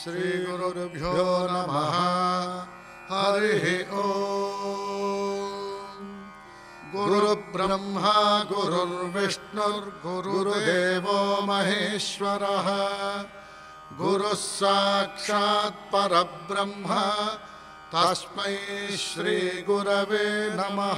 श्रीगुरुभ्यो नमः। हरिः ओम्। गुरुब्रह्मा गुरुर्विष्णुर्गुरुदेवो महेश्वरः। गुरुः साक्षात् परब्रह्म तस्मै श्रीगुरवे नमः।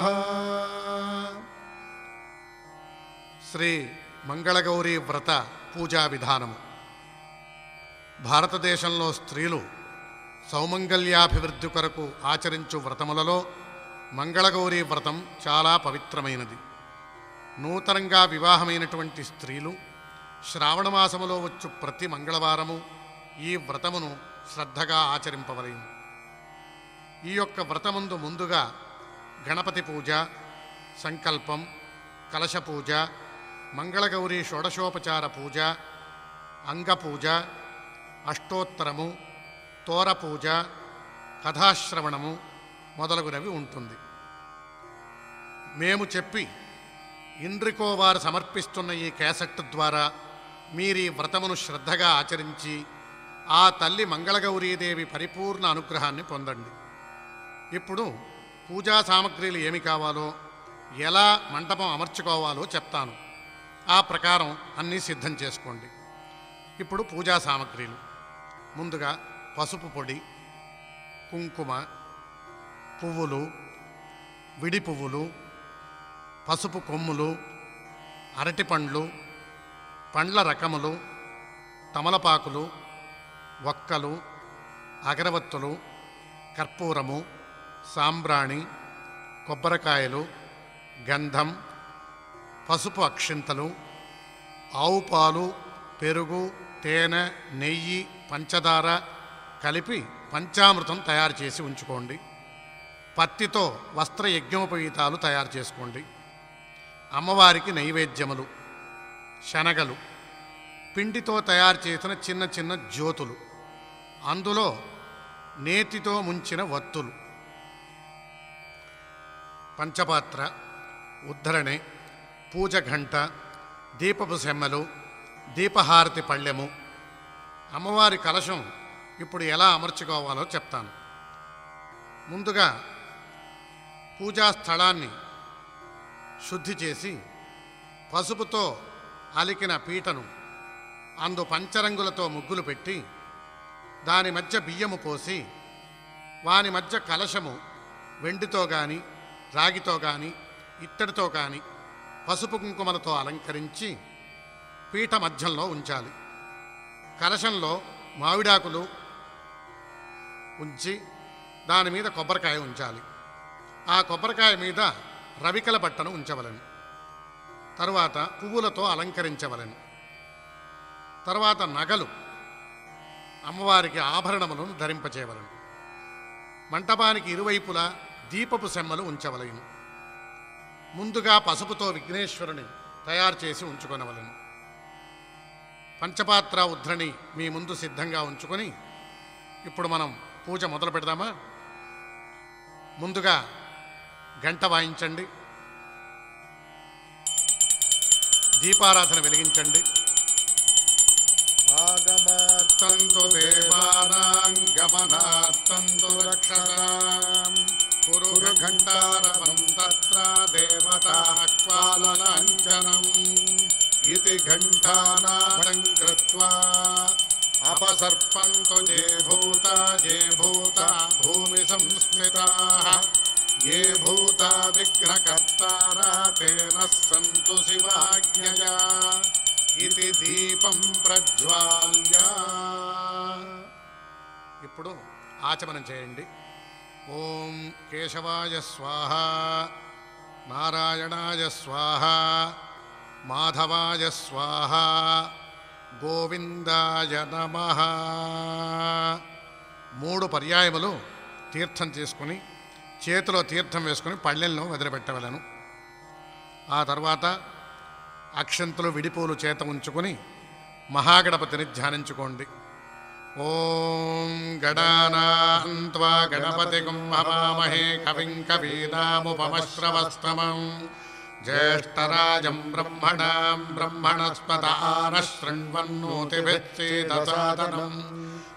శ్రీ మంగళగౌరీ వ్రత పూజా విధానము. భారతదేశంలో స్త్రీలు సౌమంగళ్యాభివృద్ధి కొరకు ఆచరించు వ్రతములలో మంగళగౌరీ వ్రతం చాలా పవిత్రమైనది. నూతనంగా వివాహమైనటువంటి స్త్రీలు శ్రావణమాసములో వచ్చు ప్రతి మంగళవారము ఈ వ్రతమును శ్రద్ధగా ఆచరింపవలెను. ఈ యొక్క వ్రతమందు ముందుగా గణపతి పూజ, సంకల్పం, కలశ పూజ, మంగళగౌరీ షోడశోపచార పూజ, అంగపూజ, అష్టోత్తరము, తోర పూజ, కథాశ్రవణము మొదలగునవి ఉంటుంది. మేము చెప్పి ఇంద్రికో వారు సమర్పిస్తున్న ఈ క్యాసెట్ ద్వారా మీరు ఈ వ్రతమును శ్రద్ధగా ఆచరించి ఆ తల్లి మంగళగౌరీదేవి పరిపూర్ణ అనుగ్రహాన్ని పొందండి. ఇప్పుడు పూజా సామగ్రిలు ఏమి కావాలో, ఎలా మంటపం అమర్చుకోవాలో చెప్తాను. ఆ ప్రకారం అన్నీ సిద్ధం చేసుకోండి. ఇప్పుడు పూజా సామగ్రిలు: ముందుగా పసుపు పొడి, కుంకుమ, పువ్వులు, విడి పువ్వులు, పసుపు కొమ్ములు, అరటిపండ్లు, పండ్ల రకములు, తమలపాకులు, వక్కలు, అగరవత్తులు, కర్పూరము, సాంబ్రాణి, కొబ్బరికాయలు, గంధం, పసుపు అక్షింతలు, ఆవు పాలు, పెరుగు, తేనె, నెయ్యి, పంచదార కలిపి పంచామృతం తయారు చేసి ఉంచుకోండి. పత్తితో వస్త్ర యజ్ఞోపవీతాలు తయారు చేసుకోండి. అమ్మవారికి నైవేద్యములు: శనగలు, పిండితో తయారు చేసిన చిన్న చిన్న జ్యోతులు, అందులో నేతితో ముంచిన వత్తులు, పంచపాత్ర, ఉద్ధరణి, పూజ ఘంట, దీపపు సెమ్మలు, దీపహారతి పళ్ళెము. అమ్మవారి కలశం ఇప్పుడు ఎలా అమర్చుకోవాలో చెప్తాను. ముందుగా పూజా స్థలాన్ని శుద్ధి చేసి పసుపుతో అలికిన పీటను అందు పంచరంగులతో ముగ్గులు పెట్టి దాని మధ్య బియ్యము పోసి వాని మధ్య కలశము వెండితో కానీ రాగితో కానీ ఇత్తడితో కానీ పసుపు కుంకుమలతో అలంకరించి పీఠ మధ్యంలో ఉంచాలి. కలశంలో మామిడాకులు ఉంచి దాని మీద కొబ్బరికాయ ఉంచాలి. ఆ కొబ్బరికాయ మీద రవికల బట్టను ఉంచవలెను. తరువాత పువ్వులతో అలంకరించవలెను. తర్వాత నగలు, అమ్మవారికి ఆభరణములను ధరింపచేయవలెను. మంటపానికి ఇరువైపులా దీపపు సెమ్మలు ఉంచవలెను. ముందుగా పసుపుతో విఘ్నేశ్వరుని తయారు చేసి ఉంచుకొనవలెను. పంచపాత్ర ఉద్ధరణి మీ ముందు సిద్ధంగా ఉంచుకొని ఇప్పుడు మనం పూజ మొదలు పెడదామా? ముందుగా గంట వాయించండి, దీపారాధన వెలిగించండి. ఆగమార్తంతు దేవానాం గమనార్తంతు రక్షతాం కురుఘంటారవం తత్ర దేవతాహ్వాలలాంఛనం ఇతి ఘంటానాదం కృత్వా అపసర్పంతు జే భూత భూమి సంస్మితాః ये भूता विघ्नकर्तारा तेन सन्तु शिवाज्ञया इति దీపం ప్రజ్వాల్య. ఇప్పుడు ఆచమనం చేయండి. ఓం కేశవాయ స్వాహ, నారాయణాయ స్వాహ, మాధవాయ స్వాహ, గోవిందాయ నమః. 3 పర్యాయములు తీర్థం తీసుకుని చేతిలో తీర్థం వేసుకుని పళ్ళెల్లో వదిలిపెట్టవలను. ఆ తర్వాత అక్షంతులు, విడిపూలు చేత ఉంచుకొని మహాగణపతిని ధ్యానించుకోండి. ఓం గణానాం త్వా గణపతిం హవామహే కవిం కవీనాముపమశ్రవస్తమం జ్యేష్ఠరాజం బ్రహ్మణాం బ్రహ్మణస్పత ఆనశృణ్వన్నోతిభిశ్చేదసాదనం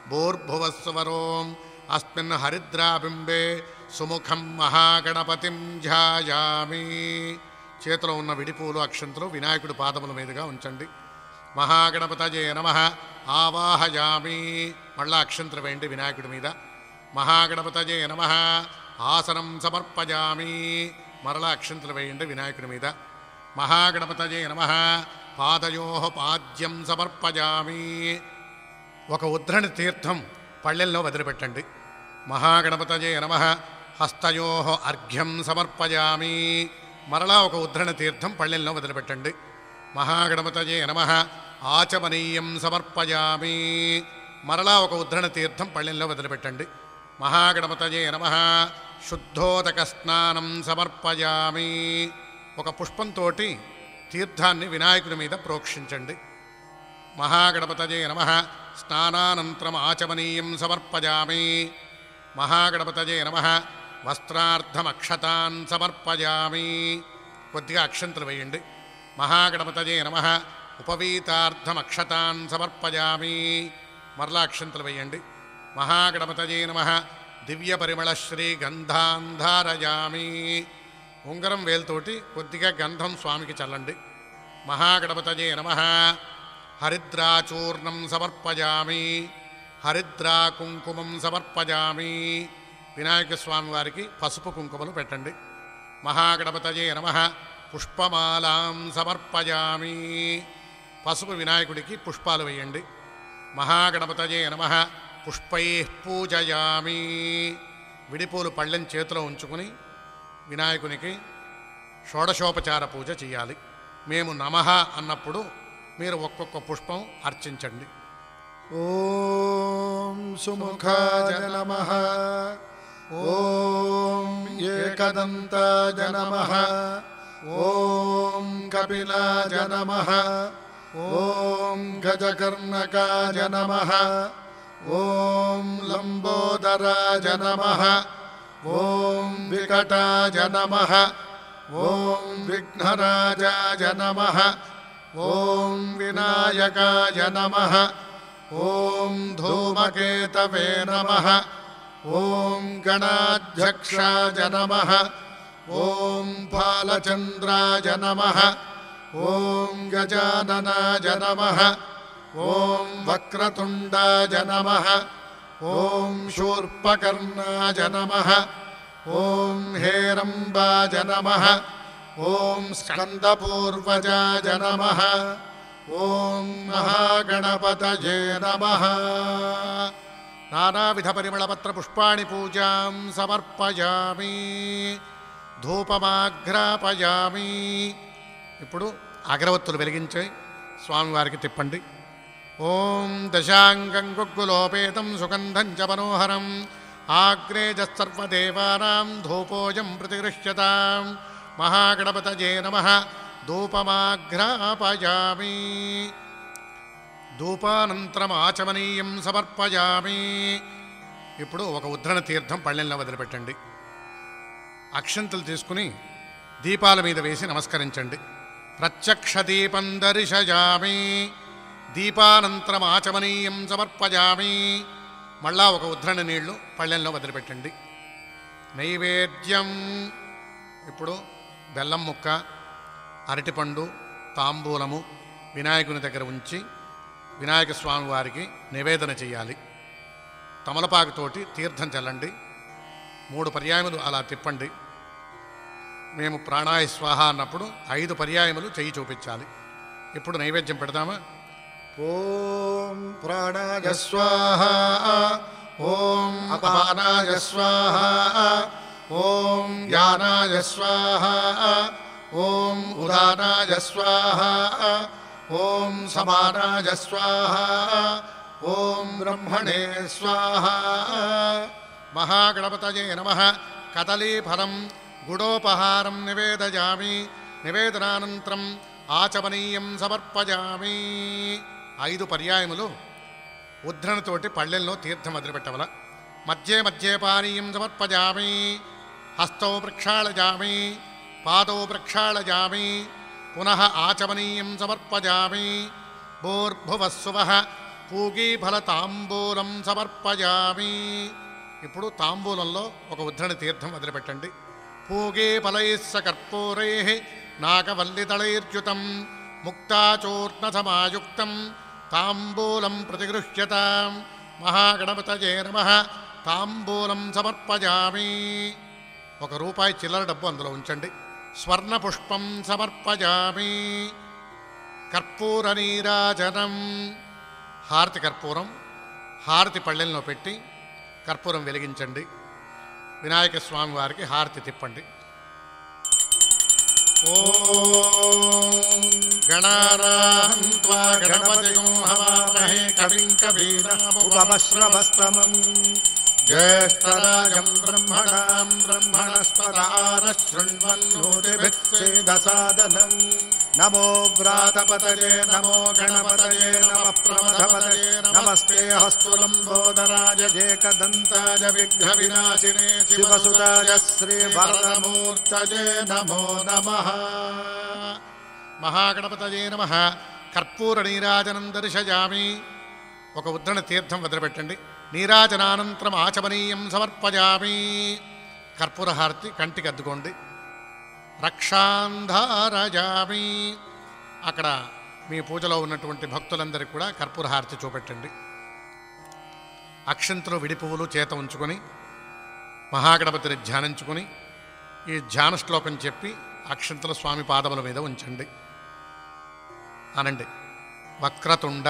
భూర్భువస్సువరోం అస్మిన్ హరిద్రాబింబే సుముఖం మహాగణపతిం ధ్యాయామి. చేతిలో ఉన్న విడిపూలు అక్షంతలు వినాయకుడి పాదముల మీదుగా ఉంచండి. మహాగణపతయే నమః ఆవాహయామి. మళ్ళా అక్షంతలు వేయండి వినాయకుడి మీద. మహాగణపతయే నమః ఆసనం సమర్పయామి. మరలా అక్షంతలు వేయండి వినాయకుడి మీద. మహాగణపతయే నమః పాదయోః పాద్యం సమర్పయామి. ఒక ఉద్ధరణి తీర్థం పళ్ళెల్లో వదిలిపెట్టండి. మహాగణపతయే నమః హస్తయోః అర్ఘ్యం సమర్పయామి. మరలా ఒక ఉద్ధరణ తీర్థం పళ్ళెల్లో వదిలిపెట్టండి. మహాగణపతయే నమః ఆచమనీయం సమర్పయామి. మరలా ఒక ఉద్ధరణ తీర్థం పళ్ళెల్లో వదిలిపెట్టండి. మహాగణపతయే నమః శుద్ధోదక స్నానం సమర్పయామి. ఒక పుష్పంతో తీర్థాన్ని వినాయకుడి మీద ప్రోక్షించండి. మహాగణపతయే నమః స్నానానంతరం ఆచమనీయం సమర్పయామి. మహాగణపతయే నమః వస్త్రార్థమక్షతాన్ సమర్పయామి. కొద్దిగా అక్షంతలు వేయండి. మహాగణపతయే నమః ఉపవీతార్థమక్షతాన్ సమర్పయామి. మరలా అక్షంతలు వేయండి. మహాగణపతయే నమః దివ్య పరిమళ శ్రీగంధాన్ ధారయామి. ఉంగరం వేలుతోటి కొద్దిగా గంధం స్వామికి చల్లండి. మహాగణపతయే నమః హరిద్రాచూర్ణం సమర్పయామి. హరిద్రా కుంకుమం సమర్పయామి. వినాయక స్వామి వారికి పసుపు కుంకుమలు పెట్టండి. మహాగణపతయే నమః పుష్పమాలాం సమర్పయామి. పసుపు వినాయకుడికి పుష్పాలు వేయండి. మహాగణపతయే నమః పుష్పైః పూజయామి. విడిపూలు పళ్ళెం చేతిలో ఉంచుకుని వినాయకునికి షోడశోపచార పూజ చేయాలి. మేము నమః అన్నప్పుడు మీరు ఒక్కొక్క పుష్పం అర్చించండి. ఓం సుముఖాయ నమః. ఓం ఏకదంతాయ నమః. ఓం కపిలాయ నమః. ఓం గజకర్ణకాయ నమః. ఓం లంబోదరాయ నమః. ఓం వికటాయ నమః. ఓం విఘ్నరాజాయ నమః. ఓం వినాయకాయ నమః. ఓం ధూమకేతవే నమః. ఓం గణాధ్యక్షాయ నమః. ఓం బాలచంద్రాయ నమః. ఓం గజాననాయ నమః. ఓం వక్రతుండాయ నమః. ఓం శూర్పకర్ణాయ నమః. ఓం హేరంబాయ నమః. ఓం స్కందపూర్వజాయ నమః. ఓం మహాగణపతయే నమః. నానావిధ పరిమళపత్ర పుష్పాణి పూజాం సమర్పయామి. ధూపమాఘ్రాపయామి. ఇప్పుడు అగరవత్తులు వెలిగించి స్వామివారికి తిప్పండి. ఓం దశాంగం గుగ్గులోపేతం సుగంధం చ మనోహరం ఆగ్రేజసర్వదేవానాం ధూపోజం ప్రతిగృహ్యతాం. మహాగణపతయే నమః ధూపమాఘ్రాపయామి. ధూపానంతరం ఆచమనీయం సమర్పయామి. ఇప్పుడు ఒక ఉద్ధరణ తీర్థం పళ్ళెంలో వదిలిపెట్టండి. అక్షంతలు తీసుకుని దీపాల మీద వేసి నమస్కరించండి. ప్రత్యక్ష దీపం దర్శయామి. దీపానంతరం ఆచమనీయం సమర్పయామి. మళ్ళా ఒక ఉద్ధరణ నీళ్లు పళ్ళెంలో వదిలిపెట్టండి. నైవేద్యం ఇప్పుడు బెల్లం ముక్క, అరటిపండు, తాంబూలము వినాయకుని దగ్గర ఉంచి వినాయక స్వామి వారికి నివేదన చేయాలి. తమలపాకుతోటి తీర్థం చల్లండి. 3 పర్యాయములు అలా తిప్పండి. మేము ప్రాణాయ స్వాహ అన్నప్పుడు 5 పర్యాయములు చెయ్యి చూపించాలి. ఇప్పుడు నైవేద్యం పెడదామా? ఓం ప్రాణాయ స్వాహ. ఓం అపానాయ స్వాహ. ఓం యానాయ స్వాహ. ఓం ఉదానాయ స్వాహ. ఓం సమానాయ స్వాహ. ఓం బ్రహ్మణే స్వాహ. మహాగణపతయే నమః కదలీఫలం గుడోపహారం నివేదయామి. నివేదనానంతరం ఆచమనీయం సమర్పయామి. 5 పర్యాయములు ఉద్ధరణతోటి పళ్ళెల్లో తీర్థం వదిలిపెట్టవల. మధ్యే మధ్యే పానీయం సమర్పయామి. హస్తౌ ప్రక్షాళయామి. పాదౌ ప్రక్షాళయామి. పునః ఆచమనీయం సమర్పయామి. భూర్భువస్సువః పూగీఫల తాంబూలం సమర్పయామి. ఇప్పుడు తాంబూలంలో ఒక ఉద్ధరణ తీర్థం వదిలిపెట్టండి. పూగీఫలైస్స కర్పూరైః నాగవల్లిదళైర్యుతం ముక్తాచూర్ణ సమాయుక్తం తాంబూలం ప్రతిగృహ్యతాం. మహాగణపతయే నమః. తాంబూలం సమర్పయామి. ₹1 చిల్లర డబ్బు అందులో ఉంచండి. స్వర్ణపుష్పం సమర్పయామి. కర్పూర నీరాజనం. హారతి కర్పూరం హారతి పళ్ళెల్లో పెట్టి కర్పూరం వెలిగించండి. వినాయక స్వామి వారికి హారతి తిప్పండి. ఓం గణానాహం త్వా గణపతిం హవామహే కవిం కవీనాముపమశ్రవస్తమం జ్యేష్ఠరాజం బ్రహ్మణాం బ్రహ్మణస్పదానః శృణ్వన్నోతిభిः సేదసాదనం. నమో వ్రాతపతయే నమో గణపతయే నమః ప్రమథపతయే నమస్తే హస్తులంబోదరాయ ఏకదంతాయ విఘ్నవినాశినే శివసుతాయ శ్రీవరదమూర్తయే నమో నమః. మహాగణపతయే నమః. కర్పూర నీరాజనం దర్శయామి. ఒక ఉద్ధరణ తీర్థం వదిలిపెట్టండి. నీరాజనానంతరం ఆచమనీయం సమర్పయామి. కర్పూర హారతి కంటికి అద్దుకోండి. రక్షాంధారయామి. అక్కడ మీ పూజలో ఉన్నటువంటి భక్తులందరికీ కూడా కర్పూర హారతి చూపెట్టండి. అక్షంతలు విడి పువ్వులు చేత ఉంచుకొని మహాగణపతిని ధ్యానించుకొని ఈ ధ్యాన శ్లోకం చెప్పి అక్షంతల స్వామి పాదముల మీద ఉంచండి. అనండి. వక్రతుండ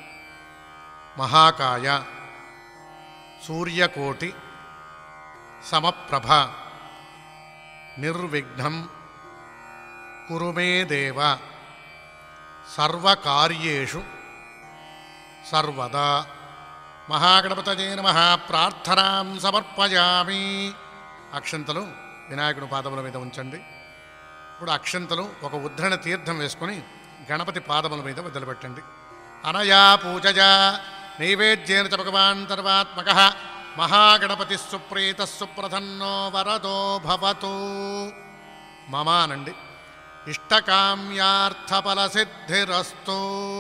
మహాకాయ సూర్యకోటి సమప్రభ నిర్విఘ్నం కురు మే దేవ సర్వకార్యేషు సర్వదా. మహాగణపతయే నమః. ప్రార్థనాం సమర్పయామి. అక్షంతలు వినాయకుని పాదముల మీద ఉంచండి. ఇప్పుడు అక్షంతలు ఒక ఉద్ధరణ తీర్థం వేసుకొని గణపతి పాదముల మీద వదిలిపెట్టండి. అనయా పూజయా నైవేద్యేన చ భగవాన్ సర్వాత్మకః మహాగణపతి సుప్రీత సుప్రసన్నో వరదో భవతు. మమ అనండి. ఇష్టకామ్యార్థఫలసిద్ధిరస్తు.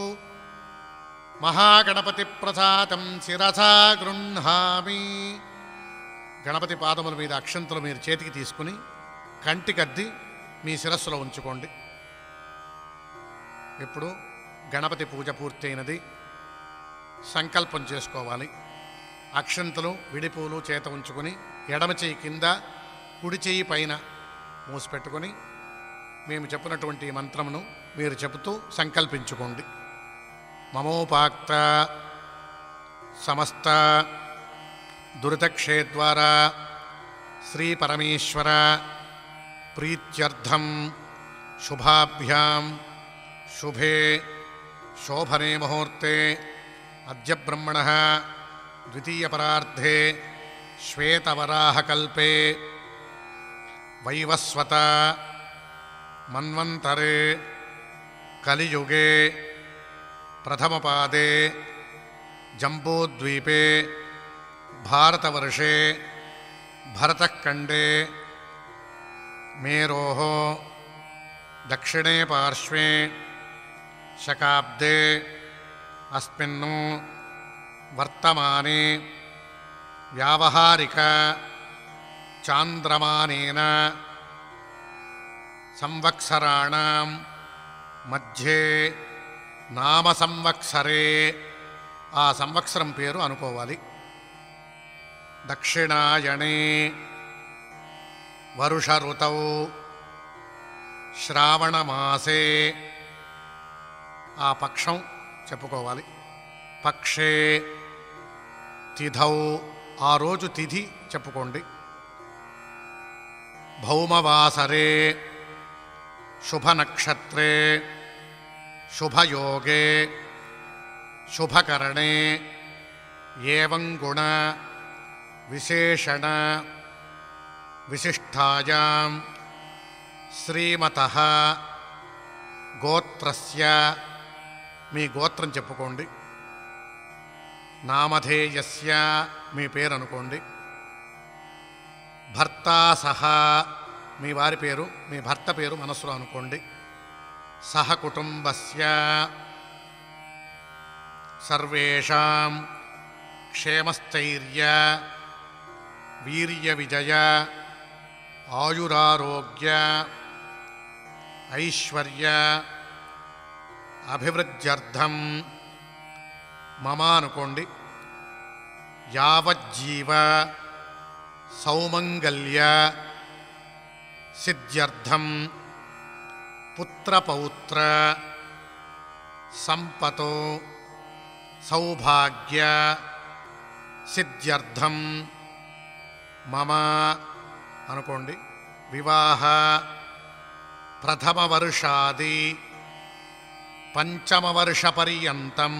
మహాగణపతి ప్రసాదం శిరసా గృహ్ణామి. గణపతి పాదముల మీద అక్షంతలు మీరు చేతికి తీసుకుని కంటికద్ది మీ శిరస్సులో ఉంచుకోండి. ఇప్పుడు గణపతి పూజ పూర్తయినది. సంకల్పం చేసుకోవాలి. అక్షంతలు విడిపూలు చేత ఉంచుకొని ఎడమ చెయ్యి కింద కుడి చెయ్యి పైన మూసిపెట్టుకొని మేము చెప్పినటువంటి మంత్రమును మీరు చెబుతూ సంకల్పించుకోండి. మమోపాక్త సమస్త దురితక్షేద్వారా శ్రీ పరమేశ్వర ప్రీత్యర్థం శుభాభ్యాం శుభే శోభనే ముహూర్తే అద్య బ్రహ్మణః ద్వితీయపరార్ధే శ్వేతవరాహకల్పే వైవస్వత మన్వంతరే కలియుగే ప్రథమపాదే జంబూద్వీపే భారతవర్షే భరతఖండే మేరోః దక్షిణే పార్శ్వే శకాబ్దే అస్మిన్ను వర్తమానే వ్యావహారిక చాంద్రమానేన సంవత్సరాణం మధ్యే నామ సంవత్సరే. ఆ సంవత్సరం పేరు అనుకోవాలి. దక్షిణాయనే వరుష ఋతౌ శ్రావణమాసే. ఆ పక్షం చెప్పుకోవాలి. పక్షే తిథౌ. ఆ రోజు తిథి చెప్పుకోండి. భౌమవాసరే శుభనక్షత్రే శుభయోగే శుభకరణే ఏవం గుణ విశేషణ విశిష్టాయాం శ్రీమతః గోత్రస్య. మీ గోత్రం చెప్పుకోండి. నామధేయస్య. మీ పేరు అనుకోండి. భర్తా సహా. మీ వారి పేరు మీ భర్త పేరు మనసులో అనుకోండి. సహ కుటుంబస్య సర్వేషాం క్షేమస్థైర్య వీర్య విజయ ఆయురారోగ్య ఐశ్వర్య అభివృద్ధ్యర్థం మమ అనుకోండి. యావజ్జీవ సౌమంగల్య సిద్ధ్యర్థం పుత్రపౌత్ర సంపతో సౌభాగ్య సిద్ధ్యర్థం మమ అనుకోండి. వివాహ ప్రథమవర్షాది పంచమవర్షపర్యంతం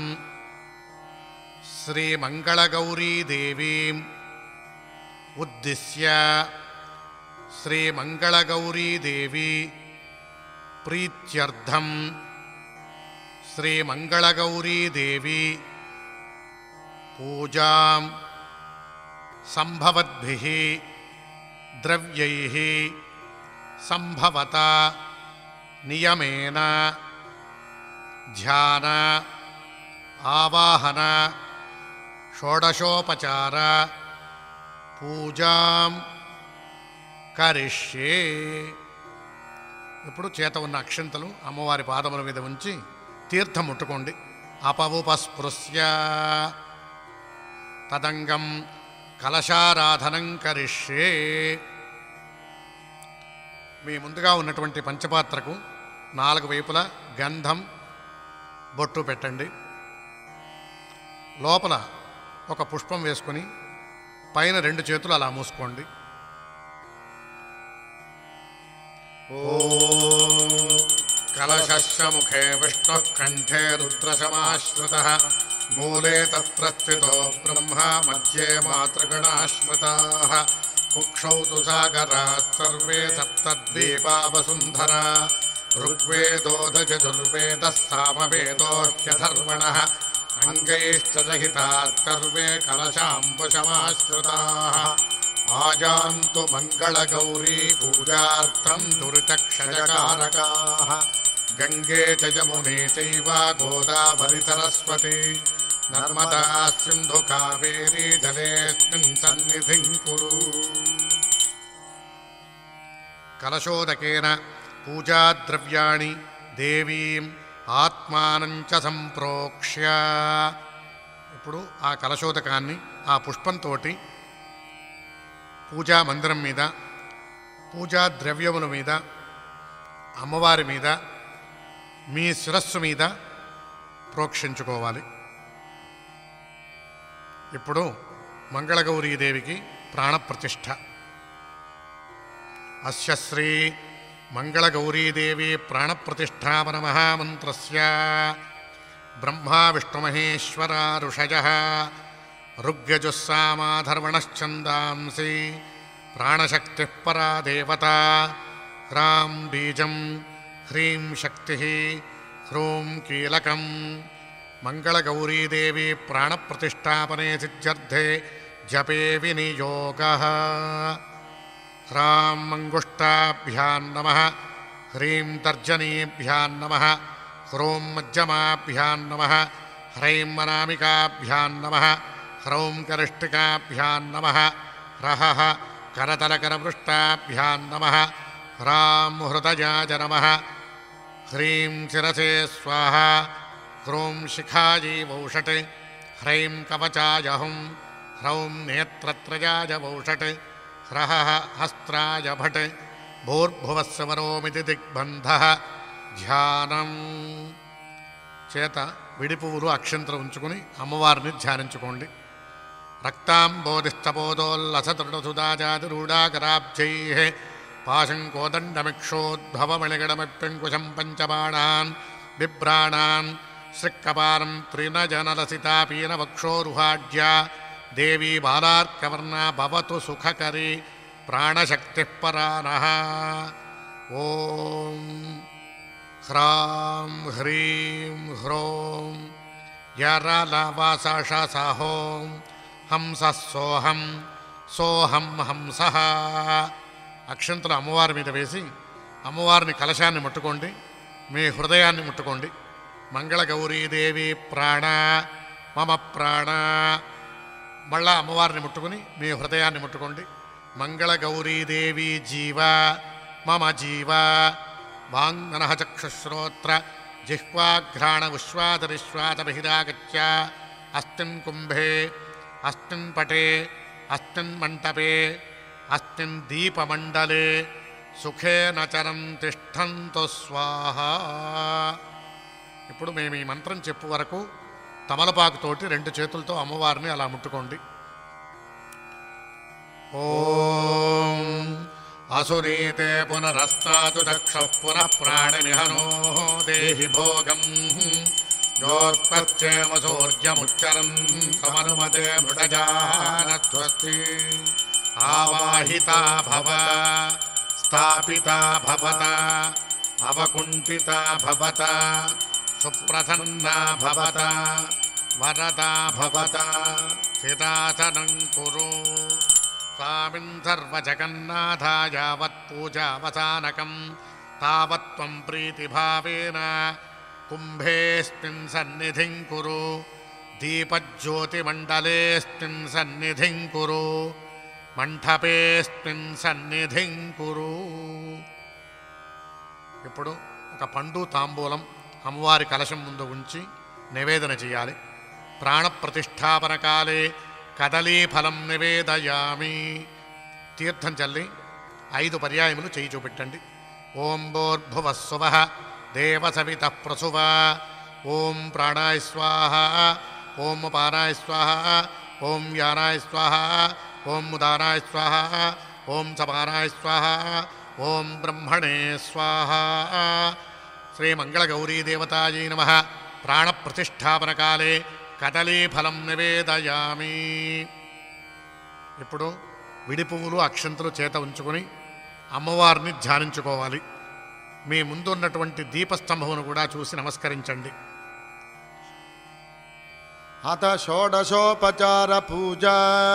శ్రీమంగళగౌరీదేవీం ఉద్దిశ్య శ్రీమంగళగౌరీదేవి ప్రీత్యర్థం శ్రీమంగళగౌరీదేవి పూజాం సంభవద్భిః ద్రవ్యైః సంభవత నియమేన ధ్యాన ఆవాహన షోడశోపచార పూజాం కరిష్యే. ఇప్పుడు చేత ఉన్న అక్షంతలు అమ్మవారి పాదముల మీద ఉంచి తీర్థం ముట్టుకోండి. అపవుపస్పృశ్య తదంగం కలశారాధనం కరిష్యే. మీ ముందుగా ఉన్నటువంటి పంచపాత్రకు 4 వైపులా గంధం బొట్టు పెట్టండి. లోపల ఒక పుష్పం వేసుకొని పైన 2 చేతులు అలా మూసుకోండి. కలశస్య ముఖే విష్ణుః కంఠే రుద్రశమాశ్రితః మూలే తత్ర స్థితో బ్రహ్మ మధ్యే మాతృగణాశ్రితాః కుక్షౌ తు సాగరాः సర్వే సప్తద్వీపా వసుంధరా ఋగ్వేదోऽధ సామవేదోऽహ్యధర్వణः అంగైశ్చ సహితాः సర్వే కలశాంబుశమాశ్రితాः ఆజాంతు మంగళగౌరీ పూజార్థం దురితక్షయకారకాः గంగే చ యమునే చైవ గోదావరి సరస్వతి నర్మదా సింధు కావేరీ జలేస్మిన్ సన్నిధిం కురు. కలశోదకేన పూజాద్రవ్యాణి దేవీం ఆత్మానం చ సంప్రోక్ష్య. ఇప్పుడు ఆ కలశోదకాన్ని ఆ పుష్పంతో పూజా మందిరం మీద, పూజా ద్రవ్యముల మీద, అమ్మవారి మీద, మీ శిరస్సు మీద ప్రోక్షించుకోవాలి. ఇప్పుడు మంగళగౌరీదేవికి ప్రాణప్రతిష్ఠ. అస్య శ్రీ మంగళగౌరీదేవి ప్రాణప్రతిష్ఠాపన మహామంత్రస్య బ్రహ్మా విష్ణుమహేశ్వరా ఋషయః ఋగ్యజుస్సామాధర్వణశ్చందాంసి ప్రాణశక్తిః పరా దేవత. హ్రాం బీజం హ్రీం శక్తి హ్రూం కీలకం. మంగళగౌరీదేవి ప్రాణప్రతిష్ఠాపనే సిద్ధ్యర్థే జపే వినియోగః. హ్రాం అంగుష్టాభ్యాం నమః హ్రీం తర్జనీభ్యాం నమః హ్రూం మధ్యమాభ్యాం నమః హ్రైం అనామికాభ్యాం నమః హ్రౌం కరిష్టికాభ్యాం నమః హ్రహః కరతలకరపృష్టాభ్యాం నమః హ్రాం హృదయాయ నమః హ్రీం శిరసే స్వాహా హ్రూం శిఖాయై వౌషట్ హ్రైం కవచాయ హుం హ్రౌం నేత్రత్రయాయ వౌషట్ హ్రహః హస్త్రాయ భట్ భూర్భువస్సవరోమితి దిగ్బంధః. ధ్యానం. చేత విడి పువ్వులు అక్షంతలు ఉంచుకుని అమ్మవారిని ధ్యానించుకోండి. రక్తాంబోధిస్తపోదోల్లసతృఢసుదాజాతిరూఢాకరాబ్జైః పాశం కోదండమిక్షోద్భవమణిగణమిప్యంకుశం పంచబాణాన్ బిభ్రాణాన్ శ్రిక్కపారం త్రినజనలసితాపీనవక్షోరుహాఢ్యా దేవీ బాలార్కవర్ణా భవతు సుఖకరీ ప్రాణశక్తిః పరా నః. ఓం హ్రాం హ్రీం హ్రోం యరలవసషసహోం హంసః సోహం సోహం హంసః. అక్షంతలు అమ్మవారి మీద వేసి అమ్మవారిని కలశాన్ని ముట్టుకోండి. మీ హృదయాన్ని ముట్టుకోండి. మంగళగౌరీదేవి ప్రాణ మమ ప్రాణ. మళ్ళా అమ్మవారిని ముట్టుకుని మీ హృదయాన్ని ముట్టుకోండి. మంగళగౌరీదేవి జీవ మమ జీవ. వాంగ్మనః చక్షుశ్రోత్ర జిహ్వాఘ్రాణ ఉశ్వాదరిశ్వాదబహిరాగత్య అస్మిన్ కుంభే అస్మిన్ పటే అస్మిన్ మంటపే అస్మిన్ దీపమండలే సుఖేన చరం తిష్టంతు స్వాహ. ఇప్పుడు మేము ఈ మంత్రం చెప్పు వరకు తమలపాకుతోటి 2 చేతులతో అమ్మవారిని అలా ముట్టుకోండి. ఓం అసురీతే పునరస్తాతు దక్షః పునః ప్రాణమిహనో దేహి భోగం యోత్పచ్చేమసూర్యముచ్చరం సమనుమతే మృడజానత్వస్తి. ఆవాహితా భవ స్థాపితా భవత అవకుంఠితా భవత సుప్రసన్నా భవత వరదా భవత స్థితాసనం కురు. స్వామిన్ సర్వజగన్నాథ యావత్ పూజావసానకం తావత్ త్వం ప్రీతిభావేన కుంభేస్మిన్ సన్నిధిం కురు. దీపజ్యోతిమండలేస్మిన్ సన్నిధిం కురు. మంటపేస్మిన్ సన్నిధిం కురు. ఇప్పుడు ఒక పండు తాంబూలం అమ్మవారి కలశం ముందు ఉంచి నివేదన చేయాలి. ప్రాణప్రతిష్ఠాపన కాలే కదలీఫలం నివేదయామి. తీర్థం చల్లి 5 పర్యాయములు చేయి చూపెట్టండి. ఓం భూర్భువః స్వః దేవసవితః ప్రసువ. ఓం ప్రాణాయ స్వాహ. ఓం అపానాయ స్వాహ. ఓం వ్యానాయ స్వాహ. ఓం ఉదానాయ స్వాహ. ఓం సపానాయ స్వాహ. ఓం బ్రహ్మణే స్వాహ. శ్రీమంగళగౌరీదేవతాయై నమః. ప్రాణప్రతిష్ఠాపనకాలే కదలీఫలం నివేదయామి. ఇప్పుడు విడి పువ్వులు అక్షంతలు చేత ఉంచుకొని అమ్మవారిని ధ్యానించుకోవాలి. మీ ముందున్నటువంటి దీపస్తంభమును కూడా చూసి నమస్కరించండి. అత షోడశోపచార పూజ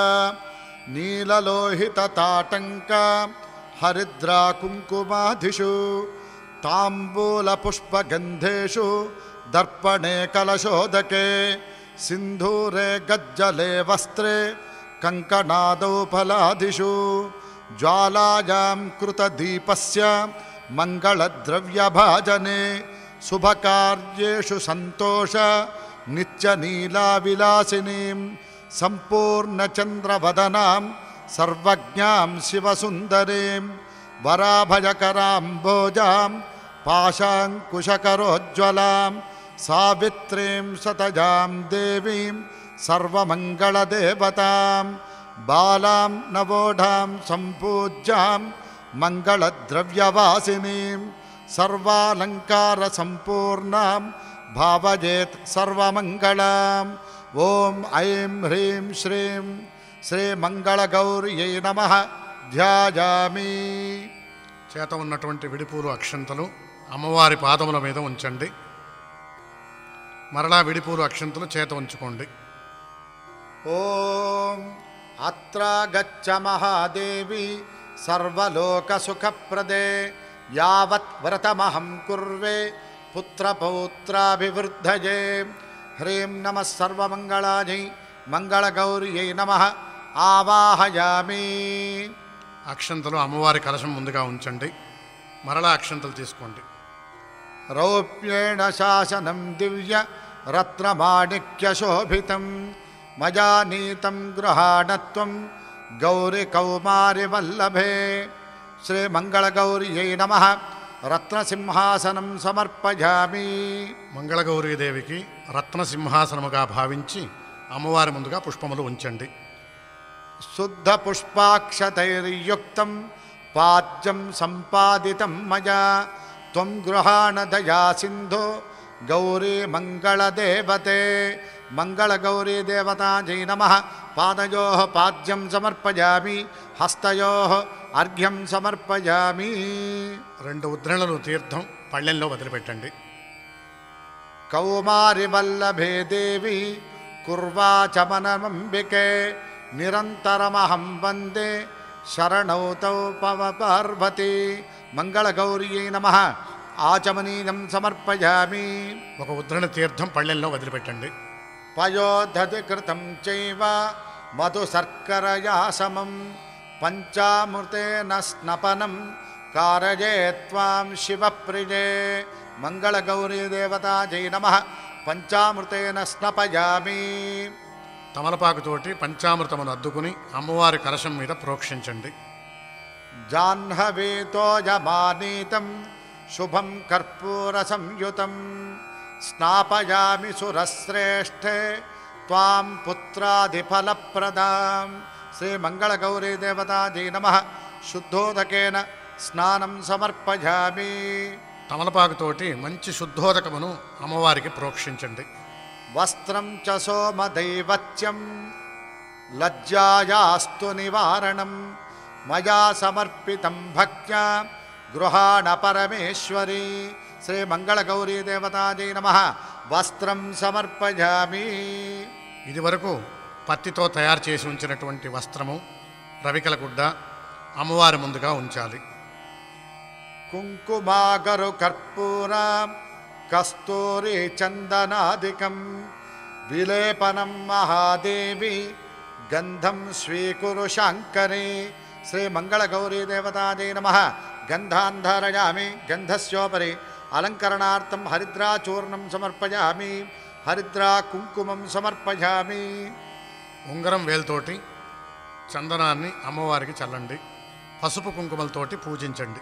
నీలలోహిత తాటంక హరిద్రా కుంకుమాధిషు తాంబూల పుష్పగంధేషు దర్పణే కలశోదకే సింధూరే గజ్జలే వస్త్రే కంకణాదౌ ఫలాదిషు జ్వాలాయాం కృతదీపస్య మంగళద్రవ్యభాజనే శుభకార్యేషు సంతోష నిత్యనీలావిలాసినీం సంపూర్ణచంద్రవదనాం సర్వజ్ఞాం శివసుందరీం వరాభయకరాంబోజాం పాశాంకుశకరోజ్వలాం సావిత్రీం సతజాం దేవీం సర్వమంగళదేవతాం బాలాం నవోఢాం సంపూజ్యాం మంగళద్రవ్యవాసినీం సర్వాలంకార సంపూర్ణాం భావయేత్ సర్వమంగళాం. ఓం ఐం హ్రీం శ్రీం శ్రీమంగళగౌర్యై నమః ధ్యాయామి. చేత ఉన్నటువంటి విడిపూలు అక్షంతలు అమ్మవారి పాదముల మీద ఉంచండి. మరలా విడిపూలు అక్షంతలు చేత ఉంచుకోండి. ఓం అత్రాగచ్చ మహాదేవి సర్వలోకసుఖప్రదే యావత్ వ్రతమహం కుర్వే పుత్రపౌత్రాభివృద్ధయే. హ్రీం నమః సర్వమంగళాయై మంగళగౌర్యై నమః ఆవాహయామి. అక్షంతలు అమ్మవారి కలశం ముందుగా ఉంచండి. మరలా అక్షంతలు తీసుకోండి. రౌప్యేణ శాసనం దివ్య రత్నమాణిక్యశోభితం మయా నీతం గృహాణత్వం గౌరి కౌమారి వల్లభే. శ్రీమంగళగౌర్యై నమః రత్నసింహాసనం సమర్పయామి. మంగళగౌరీదేవికి రత్నసింహాసనముగా భావించి అమ్మవారి ముందుగా పుష్పములు ఉంచండి. శుద్ధ పుష్పాక్షతైర్యుక్తం పాద్యం సంపాదితం మయా త్వం గృహాణ దయా సింధో గౌరీ మంగళదేవతే. మంగళగౌరీదేవతాజై నమః. పాదయోః పాద్యం సమర్పయామి, హస్తయోః అర్ఘ్యం సమర్పయామి. 2 ఉద్రణలు తీర్థం పళ్ళెంలో వదిలిపెట్టండి. కౌమారి వల్లభే దేవి కుర్వాచమనమంబికే నిరంతరమహం వందే శరణౌ తౌ పార్వతి. మంగళగౌర్యై నమః. ఆచమనీయం సమర్పయామి. 1 ఉద్రణ తీర్థం పళ్ళెంలో వదిలిపెట్టండి. పయోదధి కృతం చైవ మధుశర్కరయా సమం పంచామృతేన స్నపనం కారయే త్వాం శివప్రియే. మంగళగౌరీ దేవతాజై నమః. పంచామృతేన స్నపయామి. తమలపాకుతోటి పంచామృతమును అద్దుకుని అమ్మవారి కలశం మీద ప్రోక్షించండి. జాహ్నవీతోయమానీతం శుభం కర్పూర సంయుతం స్నాపయామి సురశ్రేష్ఠే త్వాం పుత్రాదిఫలప్రదాం. శ్రీ మంగళగౌరీ దేవతాజై నమః. శుద్ధోదకేన స్నానం సమర్పయామి. తమలపాకుతోటి మంచి శుద్ధోదకమును అమ్మవారికి ప్రోక్షించండి. వస్త్రం చ సోమదైవత్యం లజ్జాయాస్తు నివారణం మయా సమర్పితం భక్త్యా గృహాణ పరమేశ్వరి. శ్రీ మంగళగౌరీ దేవతాజై నమః. వస్త్రం సమర్పయామి. ఇది వరకు పత్తితో తయారు చేసి ఉంచినటువంటి వస్త్రము, రవికల గుడ్డ అమ్మవారి ముందుగా ఉంచాలి. కుంకుమాగరు కర్పూర కస్తూరి చందనాదికం విలేపనం మహాదేవి గంధం స్వీకురు శాంకరి. శ్రీ మంగళగౌరీ దేవతాజై నమః. గంధాన్ ధారయామి. గంధస్యోపరి అలంకరణార్థం హరిద్రాచూర్ణం సమర్పయామి. హరిద్రా కుంకుమం సమర్పయామి. ఉంగరం వేలుతోటి చందనాన్ని అమ్మవారికి చల్లండి. పసుపు కుంకుమలతోటి పూజించండి.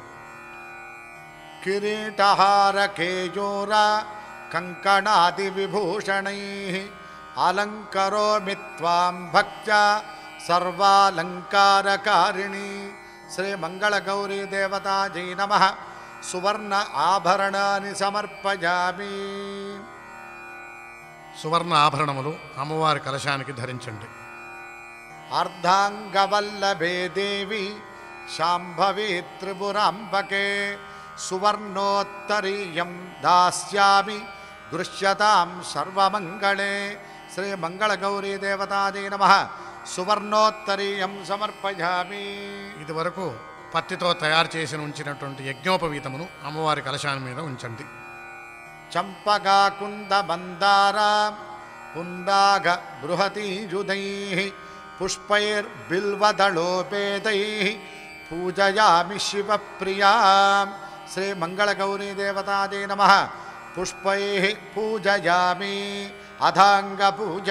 కిరీటహార కేయూర కంకణాది విభూషణై అలంకరోమి త్వాం భక్త్యా సర్వాలంకారకారిణి. శ్రీ మంగళగౌరీ దేవతాజై నమః. సువర్ణ ఆభరణాన్ని సమర్పయామి. సువర్ణ ఆభరణములు అమ్మవారి కలశానికి ధరించండి. అర్ధాంగవల్లభే దేవి శాంభవి త్రిపురాంబకే సువర్ణోత్తరీయం దాస్యామి గృహ్యతాం సర్వమంగళే. శ్రీ మంగళగౌరీ దేవతాజై నమః. సువర్ణోత్తరీయం సమర్పయామి. ఇది వరకు పత్తితో తయారు చేసి ఉంచినటువంటి యజ్ఞోపవీతమును అమ్మవారి కలశాన్ని మీద ఉంచండి. చంపకాకుంద మందార పుండాగ బృహతీయుధై పుష్పైర్బిల్వదళోపేతై పూజయామి శివప్రియా. శ్రీ మంగళగౌరీ దేవతాజై నమః. పుష్పై పూజయామి. అథాంగ పూజ.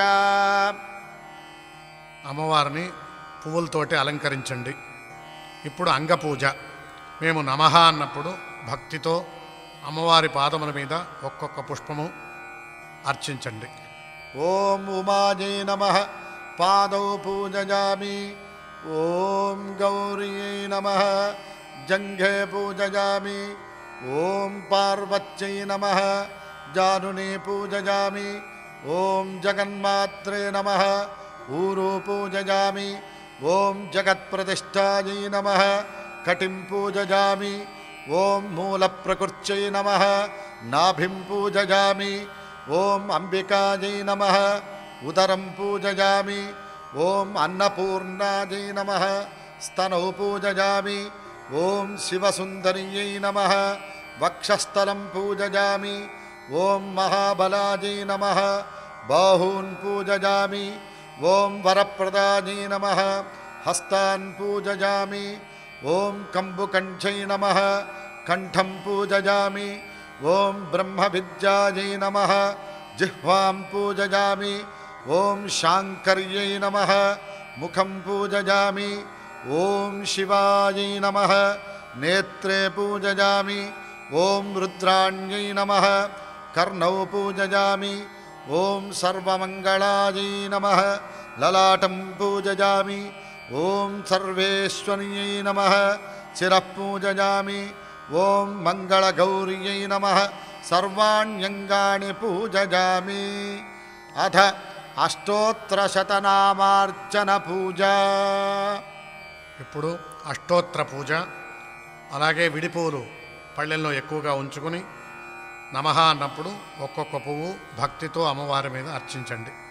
అమ్మవారిని పువ్వులతోటి అలంకరించండి. ఇప్పుడు అంగపూజ. మేము నమః అన్నప్పుడు భక్తితో అమ్మవారి పాదముల మీద ఒక్కొక్క పుష్పము అర్చించండి. ఓం ఉమాజై నమః. పాదౌ పూజయామి. ఓం గౌర్యై నమః. జంఘే పూజయామి. ఓం పార్వత్యై నమః. జానునే పూజయామి. ఓం జగన్మాత్రే నమః. ఊరు పూజయామి. ఓం జగత్ప్రతిష్ఠాయై నమః. కటిం పూజయామి. ఓం మూలప్రకృత్యై నమః. నాభిం పూజయామి. ఓం అంబికాయై నమః. ఉదరం పూజయామి. ఓం అన్నపూర్ణాయై నమః. స్తనౌ పూజయామి. ఓం శివసుందర్యై నమః. వక్షస్థలం పూజయామి. ఓం మహాబలాజై నమః. బాహూన్ పూజయామి. ఓం వరప్రదాజై నమః. హస్తాన్ పూజయామి. ఓం కంబుకంఠై నమః. కంఠం పూజయామి. ఓం బ్రహ్మవిద్యాయై నమః. జిహ్వాం పూజయామి. ఓం శాంకర్యై నమః. ముఖం పూజయామి. ఓం శివాయై నమః. నేత్రే పూజయామి. ఓం రుద్రాణ్యై నమః. కర్ణౌ పూజయామి. ఓం సర్వమంగళాయై నమః. లలాటం పూజయామి. ఓం సర్వేశ్వర్యై నమః. శిరః పూజయామి. ఓం మంగళగౌర్యై నమః. సర్వాణ్యంగాని పూజయామి. అథ అష్టోత్తరశతనామార్చన పూజ. ఇప్పుడు అష్టోత్తర పూజ. అలాగే విడిపువ్వులు పళ్ళెల్లో ఎక్కువగా ఉంచుకుని నమః అన్నప్పుడు ఒక్కొక్క పువ్వు భక్తితో అమ్మవారి మీద అర్చించండి.